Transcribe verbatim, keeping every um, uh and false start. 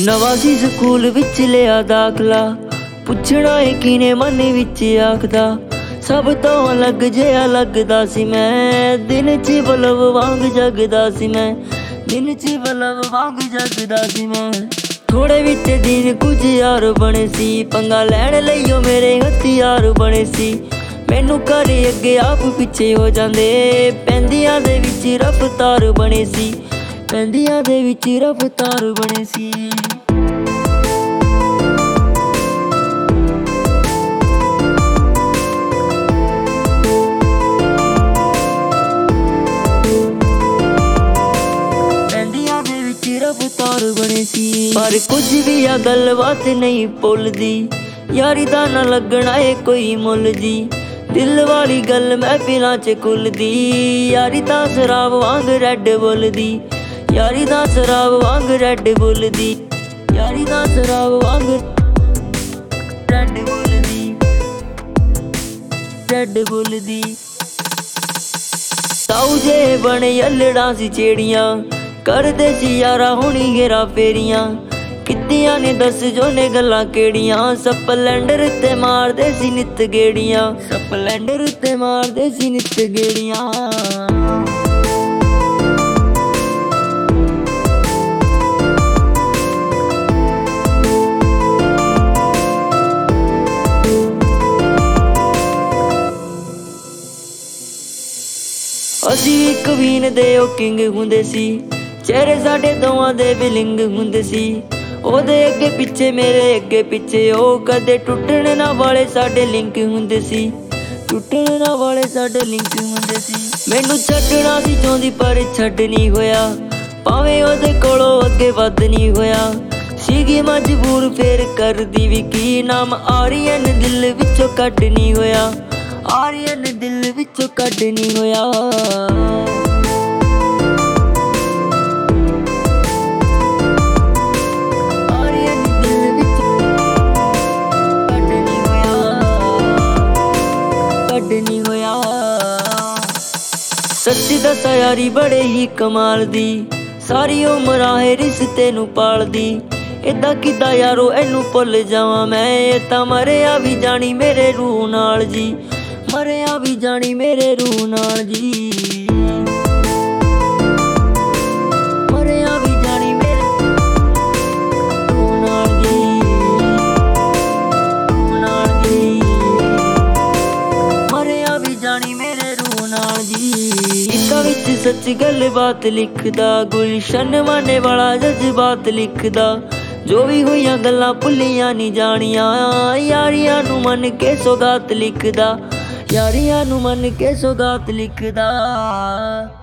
नवा सी school which लिया दाखला, पुछना है किने मन विच आखदा। सब तो अलग जिहा लगदा सी मैं, दिन च बल्ब वांग जगदा सी मैं, दिन च बल्ब वांग जगदा सी मैं। थोड़े विच दिन कुछ यार बने सी, पंगा लैण लईओ मेरे हथियार बने सी। मैनू घर अगे आप पिछे हो जांदे, पैंदियां दे विच रफ्तार बने सी, पैंदियां दे विच रफ्तार बने सी। रफ्तार बने सी पर कुछ भी आ गलबात नहीं भुलदी, यारी दा ना लगना है कोई मुल जी। दिल वाली गल महफिलां च खुलदी, यारी दा शराब वांग रेड बुलदी, यारी दा शराब वांग रेड बुलदी, यारी दा शराब वांग रेड बुलदी, रेड बुलदी। ताऊ जे बने अल्लड़ां सी चेड़ियां, करदे सी यारा हुणी घेरा फेरियां। कित्तियां ने दस जो ने गल्लां केड़ियां, स्पलैंडर ते मारदे सी नित गेड़ियां, स्पलैंडर ते मारदे सी नित गेड़ियां। असी भी कवीन दे ओ किंग हुंदे सी, चेहरे साडे दोवां दे विलिंग हुंदे सी। ओदे अगे पिछे मेरे अगे पिछे ओ, कदे टुटण ना वाले साडे लिंक हुंदे सी, टुटण ना वाले साडे लिंक हुंदे सी। मैनू छड्डना सी चाहुंदी पर छड्ड नहीं होया, भावें ओदे कोलों अगे वध नहीं होया। सीगी मजबूर फेर करदी भी की, नाम आर्यन दिल विचों कड्ड नहीं होया, आर्यन दिल विचों कड्ड नहीं होया। सच्ची दसा यारी बड़े ही कमाल दी, सारी उम्र आहे रिश्ते नू पालदी। इदा किदा यारो एनू भुल जावां मैं, ये तां मरिया भी जानी मेरे रूह नाल जी, मरिया भी जानी मेरे रूह नाल जी, मरिया भी जानी मेरे रूह नाल जी, रूह नाल जी, मरिया भी जानी मेरे रूह नाल जी। इका विच सच गल बात लिखदा, गुलशन माने वाला जज्बात लिखदा। जो भी होइयां गल्लां भुलियां नहीं जानियां, यारियां नू मन के सौगात लिखदा, यारियां नू मन के सौगात लिखदा।